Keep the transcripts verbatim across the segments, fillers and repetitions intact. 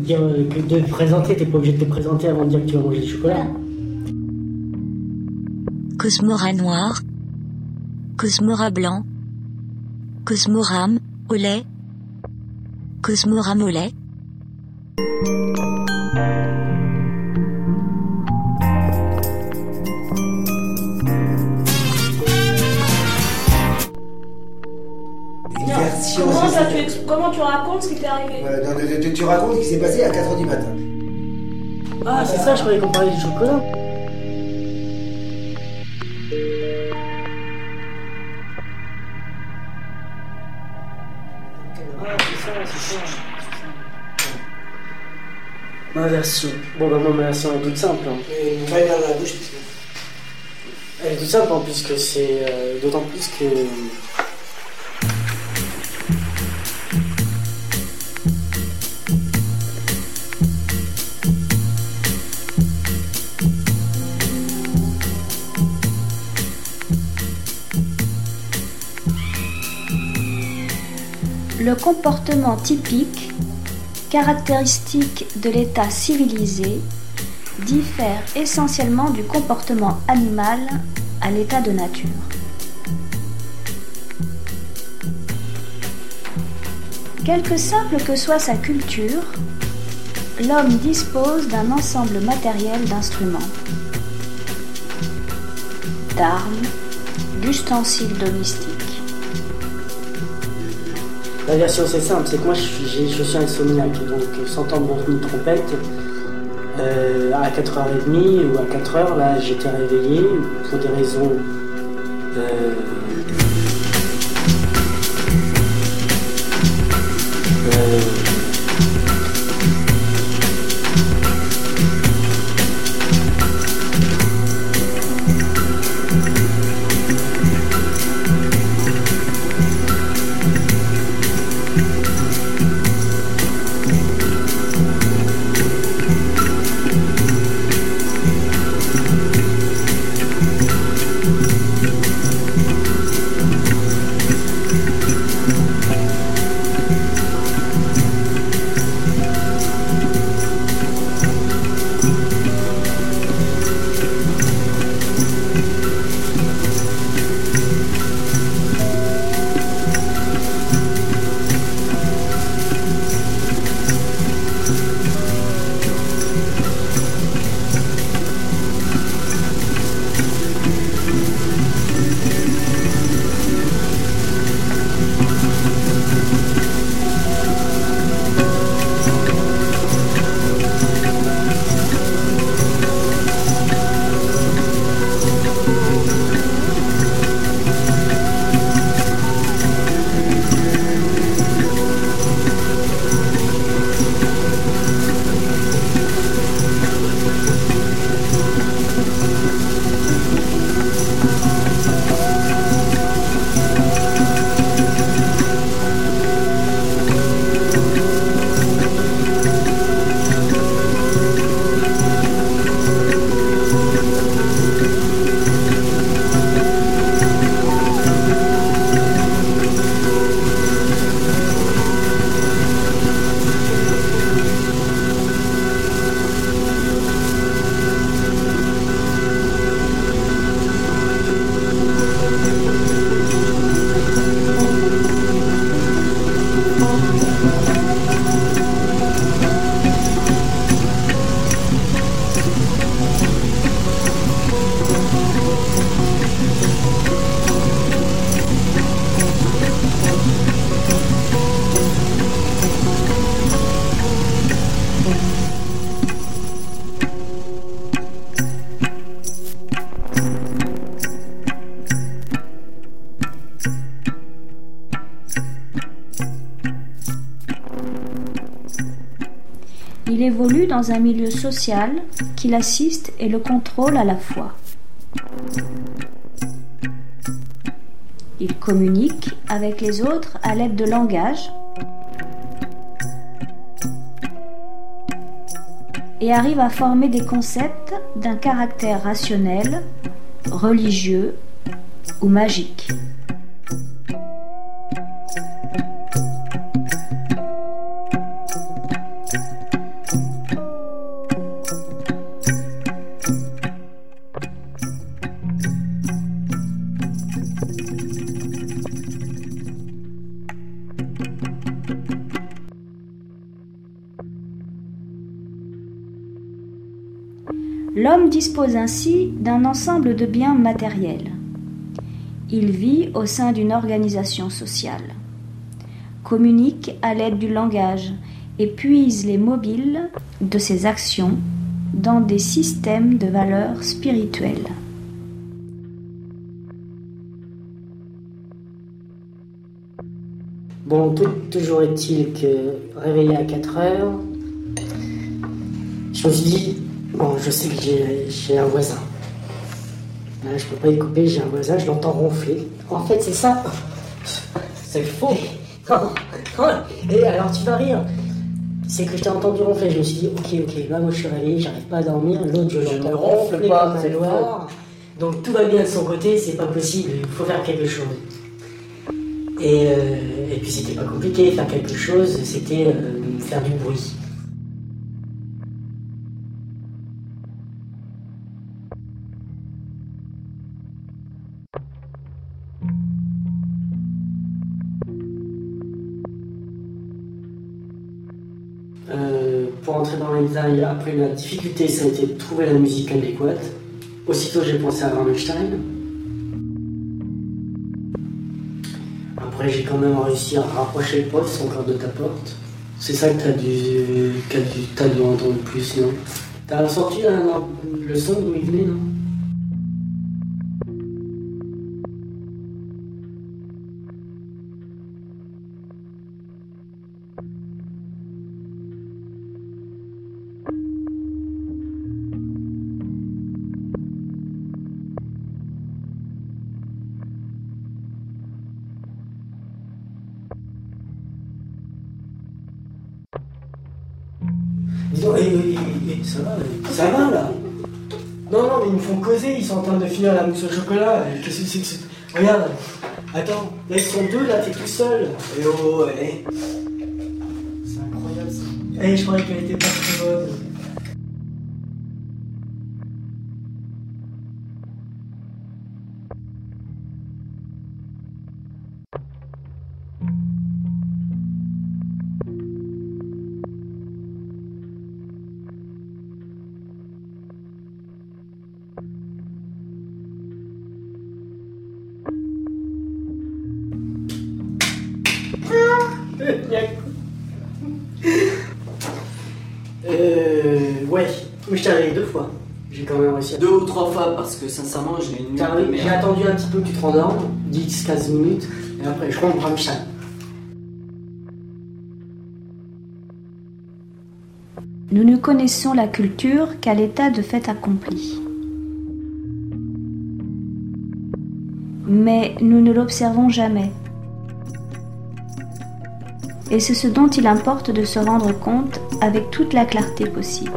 dire euh, que de te présenter, t'es pas obligé de te présenter avant de dire que tu vas manger du chocolat. Cosmora noir, Cosmora blanc, Cosmoram au lait, Cosmoram au lait. Comment, ça, tu, ex- comment tu racontes ce qui t'est arrivé? Euh, non, tu, tu- tu racontes ce qui s'est passé à quatre heures du matin. Ah, c'est ça, je croyais qu'on parlait du chocolat. Ah, c'est ça, c'est ça. Ma version. Bon, bah, moi, ma version est toute simple. Hein. Et on va aller dans la bouche. Parce que... Elle est toute simple en plus que c'est. Euh, d'autant plus que. Le comportement typique, caractéristique de l'état civilisé, diffère essentiellement du comportement animal à l'état de nature. Quelque simple que soit sa culture, l'homme dispose d'un ensemble matériel d'instruments, d'armes, d'ustensiles domestiques. La version c'est simple, c'est que moi je suis, j'ai- je suis insomniaque, donc sans entendre une trompette, euh, à quatre heures trente ou à quatre heures, là j'étais réveillé pour des raisons euh, euh, Il évolue dans un milieu social qui l'assiste et le contrôle à la fois. Il communique avec les autres à l'aide de langage et arrive à former des concepts d'un caractère rationnel, religieux ou magique. L'homme dispose ainsi d'un ensemble de biens matériels. Il vit au sein d'une organisation sociale, communique à l'aide du langage et puise les mobiles de ses actions dans des systèmes de valeurs spirituelles. Bon, tout, toujours est-il que réveillé à quatre heures, je me suis dit, bon, je sais que j'ai, j'ai un voisin. Là, je peux pas y couper, j'ai un voisin, je l'entends ronfler. En fait, c'est ça. C'est faux. Et alors, tu vas rire. C'est que je t'ai entendu ronfler, je me suis dit, ok, ok, là, moi, je suis réveillé, j'arrive pas à dormir. L'autre, je, je l'entends ne ronfle ronfler pas, comme un c'est loir. Donc, tout va bien de son côté, c'est pas possible, il faut faire quelque chose. Et, euh, et puis c'était pas compliqué, faire quelque chose, c'était euh, faire du bruit. Euh, pour entrer dans les détails, après la difficulté, ça a été de trouver la musique adéquate. Aussitôt j'ai pensé à Rammstein. Après, j'ai quand même réussi à rapprocher le poste encore de ta porte. C'est ça que t'as dû, que t'as dû entendre plus, non? T'as sorti là, non, le son d'où il venait, non? Dis donc, et, et, et, ça va, ça va là? Non, non, mais ils me font causer, ils sont en train de finir la mousse au chocolat. Qu'est-ce que c'est que c'est? Regarde, attends, là ils sont deux, là t'es tout seul. Et oh, ouais. C'est incroyable ça. Eh, je croyais qu'elle était pas très bonne. Euh. Ouais, mais je t'ai réveillé deux fois. J'ai quand même réussi à. Deux ou trois fois parce que sincèrement j'ai une nuit de J'ai merde. attendu un petit peu que tu te rendormes, dix à quinze minutes, et après je rentre Rammstein. Nous ne connaissons la culture qu'à l'état de fait accompli. Mais nous ne l'observons jamais. Et c'est ce dont il importe de se rendre compte avec toute la clarté possible.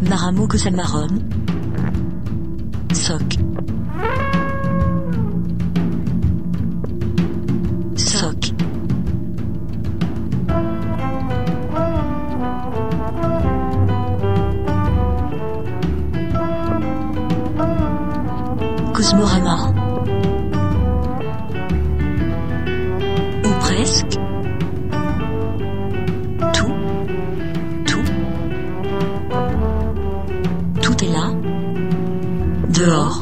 Cosmaramo Cosamarum. Soc. Soc. Cosmorama. Ou presque. Tout. Tout. Tout est là. Dehors.